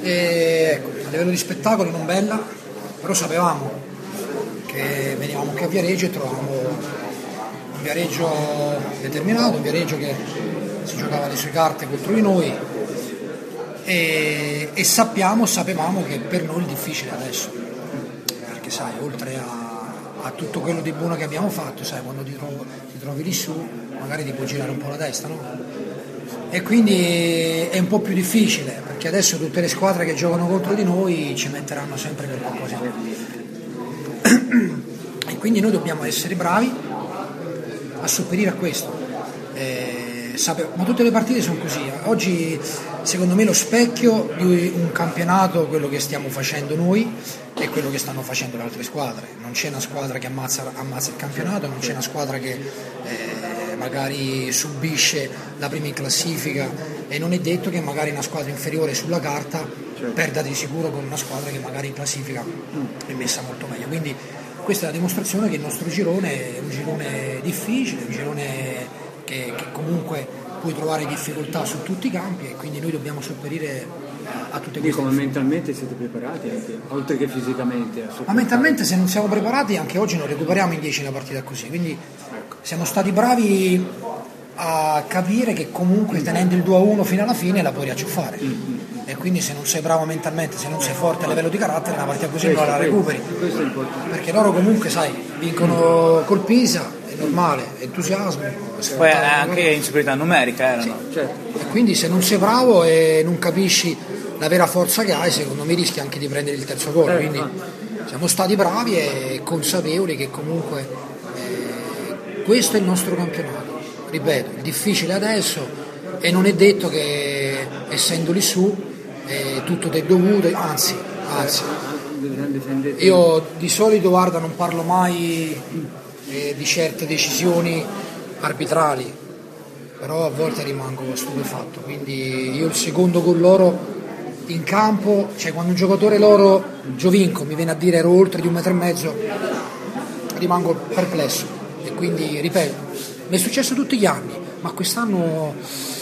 Ecco, a livello di spettacolo non bella, però sapevamo che venivamo qui a Viareggio e trovavamo un Viareggio determinato, un Viareggio che si giocava le sue carte contro di noi e sapevamo che per noi il difficile adesso, perché sai, oltre a tutto quello di buono che abbiamo fatto, sai, quando ti trovi lì su magari ti può girare un po' la testa, no? E quindi è un po' più difficile, perché adesso tutte le squadre che giocano contro di noi ci metteranno sempre per qualcosa in più. E quindi noi dobbiamo essere bravi a sopperire a questo. Ma tutte le partite sono così. Oggi secondo me lo specchio di un campionato, quello che stiamo facendo noi e quello che stanno facendo le altre squadre. Non c'è una squadra che ammazza il campionato, non c'è una squadra che magari subisce la prima in classifica, e non è detto che magari una squadra inferiore sulla carta perda di sicuro con una squadra che magari in classifica è messa molto meglio. Quindi questa è la dimostrazione che il nostro girone è un girone difficile, un girone che comunque puoi trovare difficoltà su tutti i campi, e quindi noi dobbiamo sopperire a tutte queste cose. Ma mentalmente siete preparati anche, oltre che fisicamente? Ma mentalmente, se non siamo preparati, anche oggi non recuperiamo in 10 una partita così, quindi siamo stati bravi a capire che comunque tenendo il 2-1 fino alla fine la puoi riacciuffare, e quindi se non sei bravo mentalmente, se non sei forte a livello di carattere, una partita così non la recuperi, perché loro comunque, sai, vincono col Pisa, è normale, entusiasmo, poi anche in superiorità numerica erano. Sì, certo. E quindi se non sei bravo e non capisci la vera forza che hai, secondo me rischi anche di prendere il terzo gol. Quindi siamo stati bravi e consapevoli che comunque questo è il nostro campionato. Ripeto, il difficile adesso, e non è detto che essendo lì su tutto ti è dovuto, anzi. Io di solito, guarda, non parlo mai di certe decisioni arbitrali, però a volte rimango stupefatto. Quindi io il secondo gol loro in campo, cioè quando un giocatore loro, Giovinco, mi viene a dire ero oltre di 1,5 metri, rimango perplesso. E quindi ripeto, mi è successo tutti gli anni, ma quest'anno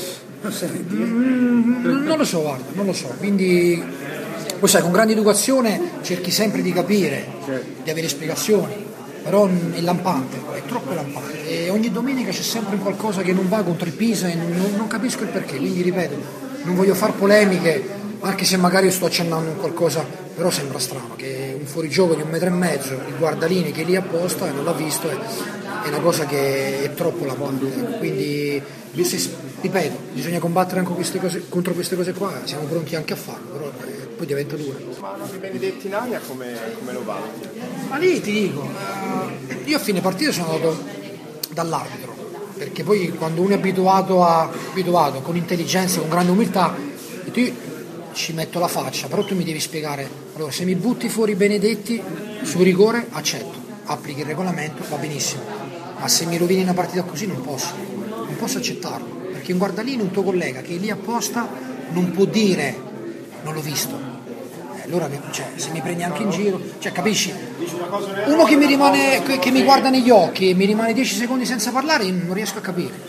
non lo so, guarda, non lo so. Quindi poi sai, con grande educazione cerchi sempre di capire, di avere spiegazioni, però è lampante, è troppo lampante, e ogni domenica c'è sempre qualcosa che non va contro il Pisa e non capisco il perché. Quindi ripeto, non voglio far polemiche, anche se magari sto accennando in qualcosa, però sembra strano che un fuorigioco di 1,5 metri, il guardalini che è lì apposta e non l'ha visto, è una cosa che è troppo lampante. Quindi ripeto, bisogna combattere anche contro queste cose qua, siamo pronti anche a farlo, però poi diventa duro. Ma Benedetti in aria come lo valuti? Ma lì ti dico, io a fine partita sono andato dall'arbitro, perché poi quando uno è abituato con intelligenza, con grande umiltà, io ci metto la faccia, però tu mi devi spiegare, allora se mi butti fuori Benedetti su rigore accetto, applichi il regolamento, va benissimo, ma se mi rovini una partita così non posso accettarlo, perché un guardalino, un tuo collega che è lì apposta non può dire non l'ho visto. Allora, se mi prendi anche in giro, capisci? Uno che mi guarda negli occhi e mi rimane 10 secondi senza parlare, io non riesco a capire.